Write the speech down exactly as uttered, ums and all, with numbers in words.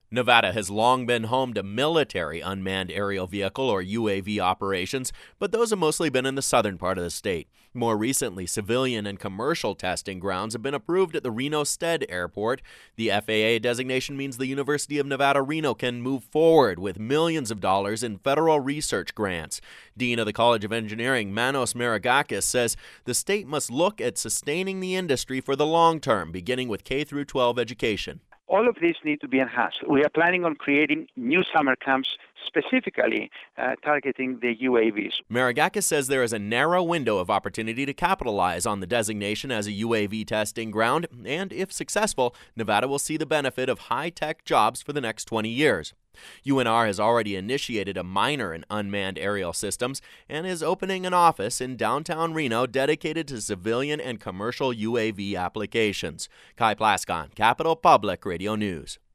Nevada has long been home to military unmanned aerial vehicle or U A V operations, but those have mostly been in the southern part of the state. More recently, civilian and commercial testing grounds have been approved at the Reno-Stead Airport. The F A A designation means the University of Nevada, Reno can move forward with millions of dollars in federal research grants. Dean of the College of Engineering, Manos Maragakis, says the state must look at sustaining the industry for the long term, beginning with K through twelve education. All of these need to be enhanced. We are planning on creating new summer camps specifically uh, targeting the U A Vs. Maragakis says there is a narrow window of opportunity to capitalize on the designation as a U A V testing ground, and if successful, Nevada will see the benefit of high-tech jobs for the next twenty years. U N R has already initiated a minor in unmanned aerial systems and is opening an office in downtown Reno dedicated to civilian and commercial U A V applications. Kai Plascon, Capital Public Radio News.